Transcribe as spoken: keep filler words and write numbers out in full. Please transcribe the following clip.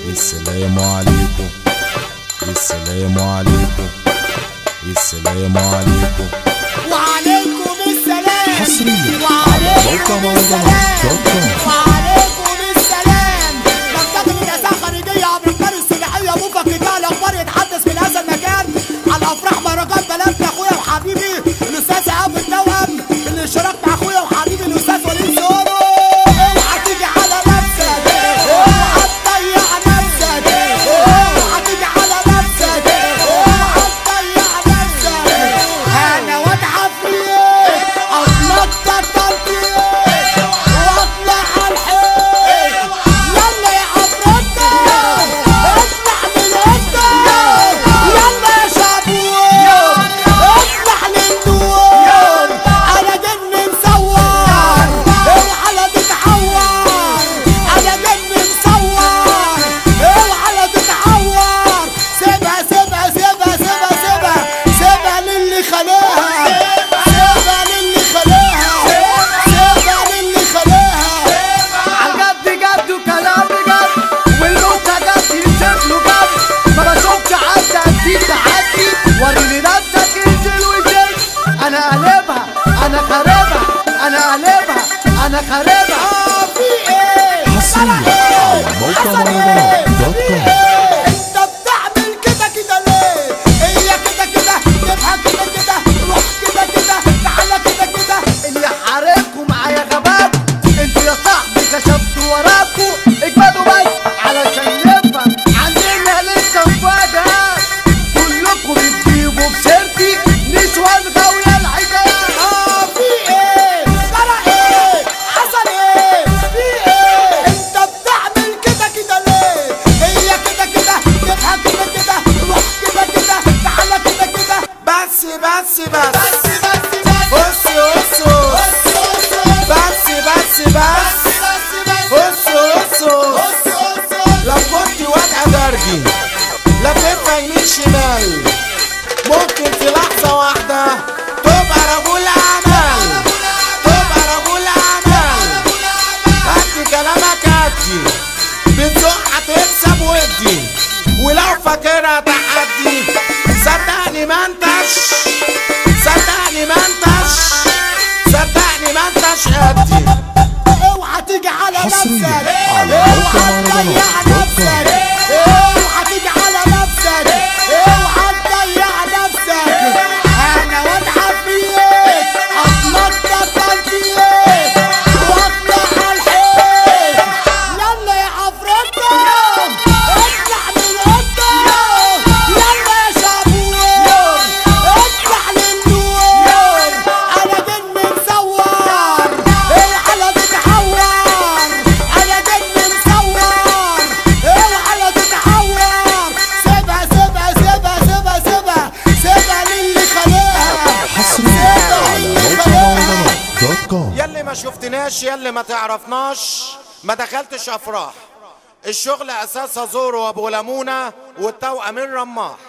السلام عليكم السلام عليكم السلام عليكم وعليكم السلام حصريا وعليكم مهرجانات دوت كوم. وعليكم السلام. بنتقل الاساء خارجيه عبر القناه الصناعيه مفككه الاخبار يتحدث من هذا المكان على افراح مهرجان بلدنا اخويا وحبيبي الاستاذ ابو التوأم اللي شاركت مع اخويا وحبيبي الاستاذ وليد زورو. اوعى تيجي على نفسك، اوعى تضيع نفسك، اوعى تيجي على نفسك، اوعى تضيع نفسك. انا واد عفريت اطلقت التنطيط واطلع على الحيط. يلا يا عفريتة اطلع من هنا، يلا يا شابور اطلع للنور. انا جن مصور اوعى لا تتعور، انا جن مصور اوعى لا تتعور. سيبها سيبها سيبها سيبها سيبها سيبها للي خلاها، سيبها للي خلاها، سيبها للي خلاها. عالجد جد وكلام جد والنوتة جد يمسك له جد. ما بشوفش حد هديك تعدي وريني نفسك انزل وانزل. انا قلبها انا خاربها انا قلبها انا خاربها. اه في ايه؟ حصريا على موقع مهرجانات دوت كوم. انت بتعمل كده كده ليه؟ هي كده كده تبقى كده كده روح كده كده تعالى كده كده. اللي حاربكوا معايا غبات انتوا يا صاحبي كشفتوا وراكوا اجمدوا بس علشان نفهم عندنا لسه مفاجأة. كلكوا بتجيبوا بسيرتي نسوان غاوية الحكاية. اه في ايه؟ جرى ايه؟ حصل ايه؟ في ايه؟ انت بتعمل كده كده ليه؟ هي كده كده تبقى كده كده روح كده كده تعالى كده كده. بس بس بس بس بس بس بص بص بس بس بس بص بص لو كنت واد ادرجي لفيت يمين شمال ممكن في لحظة واحدة تبقى رجل أعمال، تبقى رجل أعمال. هدي كلامك هدي بتزق هتكسب ودي، ولو فاكرها تحدي صدقني ما انتش، صدقني ما انتش، صدقني ما انتش قدي. اوعى تيجي على حصريا نفسك، على اوعى موقع تضيع مهرجانات دوت كوم. نفسك، اوعى تيجي على نفسك، اوعى تضيع نفسك. انا واد عفريت اطلقت التنطيط واطلع على الحيط. يلا يا عفريتة اطلع من هنا، يلا يا شابور اطلع للنور. انا جن مصور اوعى لا تتعور، انا جن مصور اوعى لا تتعور. سيبها سيبها سيبها سيبها سيبها سيبها للي خلاها، حصريا سيبها على للي موقع خلاها. مهرجانات دوت كوم. يلي ما شفتناش يلي ما تعرفناش ما دخلتش افراح. الشغل اساسها زورو وابو لمونة والتوأم الرماح.